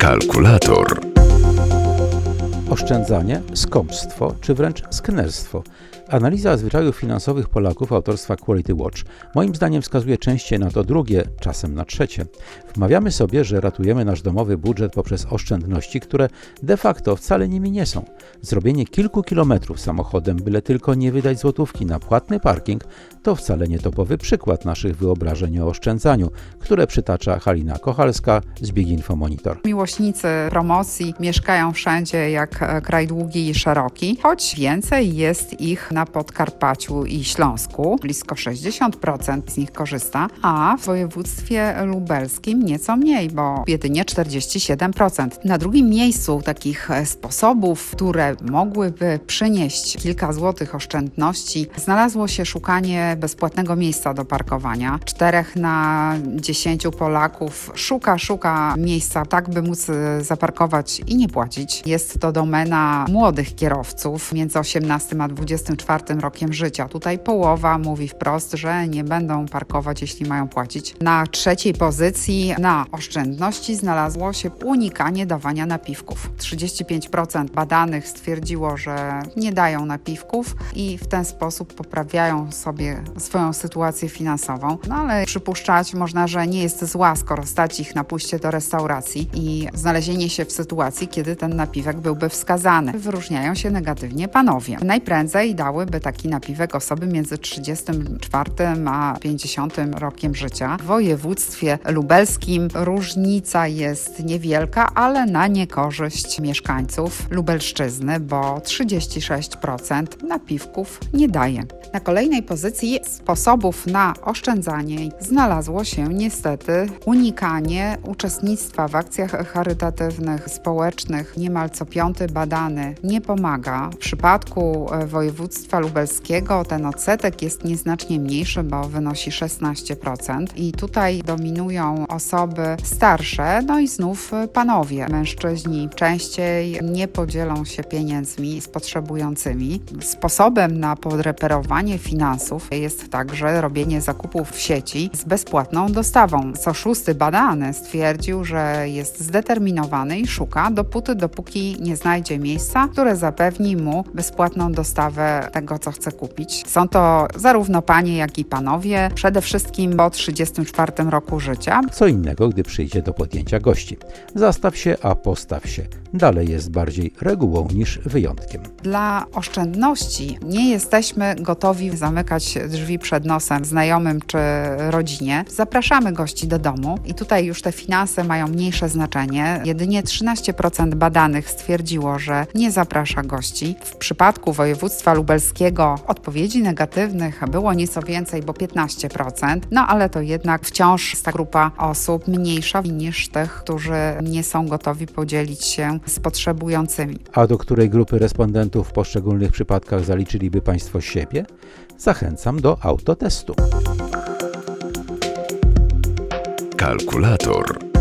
Kalkulator. Oszczędzanie, skąpstwo czy wręcz sknerstwo. Analiza zwyczajów finansowych Polaków autorstwa Quality Watch moim zdaniem wskazuje częściej na to drugie, czasem na trzecie. Wmawiamy sobie, że ratujemy nasz domowy budżet poprzez oszczędności, które de facto wcale nimi nie są. Zrobienie kilku kilometrów samochodem, byle tylko nie wydać złotówki na płatny parking, to wcale nie topowy przykład naszych wyobrażeń o oszczędzaniu, które przytacza Halina Kochalska z Big Info Monitor. Miłośnicy promocji mieszkają wszędzie jak kraj długi i szeroki, choć więcej jest ich na Podkarpaciu i Śląsku. Blisko 60% z nich korzysta, a w województwie lubelskim nieco mniej, bo jedynie 47%. Na drugim miejscu takich sposobów, które mogłyby przynieść kilka złotych oszczędności, znalazło się szukanie bezpłatnego miejsca do parkowania. 4 na 10 Polaków szuka miejsca, tak by móc zaparkować i nie płacić. Jest to domena młodych kierowców między 18 a 24 rokiem życia. Tutaj połowa mówi wprost, że nie będą parkować, jeśli mają płacić. Na trzeciej pozycji na oszczędności znalazło się unikanie dawania napiwków. 35% badanych stwierdziło, że nie dają napiwków i w ten sposób poprawiają sobie swoją sytuację finansową. No ale przypuszczać można, że nie jest zła, skoro stać ich na pójście do restauracji i znalezienie się w sytuacji, kiedy ten napiwek byłby wskazany. Wyróżniają się negatywnie panowie. Najprędzej dałyby taki napiwek osoby między 34 a 50 rokiem życia. W województwie lubelskim różnica jest niewielka, ale na niekorzyść mieszkańców Lubelszczyzny, bo 36% napiwków nie daje. Na kolejnej pozycji sposobów na oszczędzanie znalazło się niestety unikanie uczestnictwa w akcjach charytatywnych, społecznych. Niemal co 5 badany nie pomaga. W przypadku województwa lubelskiego ten odsetek jest nieznacznie mniejszy, bo wynosi 16%. I tutaj dominują osoby starsze, no i znów panowie. Mężczyźni częściej nie podzielą się pieniędzmi z potrzebującymi. Sposobem na podreperowanie finansów jest także robienie zakupów w sieci z bezpłatną dostawą. Co 6 badany stwierdził, że jest zdeterminowany i szuka dopóki nie znajdzie miejsca, które zapewni mu bezpłatną dostawę tego, co chce kupić. Są to zarówno panie, jak i panowie, przede wszystkim po 34 roku życia. Co innego, gdy przyjdzie do podjęcia gości. Zastaw się, a postaw się. Dalej jest bardziej regułą niż wyjątkiem. Dla oszczędności nie jesteśmy gotowi zamykać drzwi przed nosem znajomym czy rodzinie. Zapraszamy gości do domu i tutaj już te finanse mają mniejsze znaczenie. Jedynie 13% badanych stwierdziło, że nie zaprasza gości. W przypadku województwa lubelskiego odpowiedzi negatywnych było nieco więcej, bo 15%, no ale to jednak wciąż jest ta grupa osób mniejsza niż tych, którzy nie są gotowi podzielić się z potrzebującymi. A do której grupy respondentów w poszczególnych przypadkach zaliczyliby Państwo siebie? Zachęcam do autotestu. Kalkulator.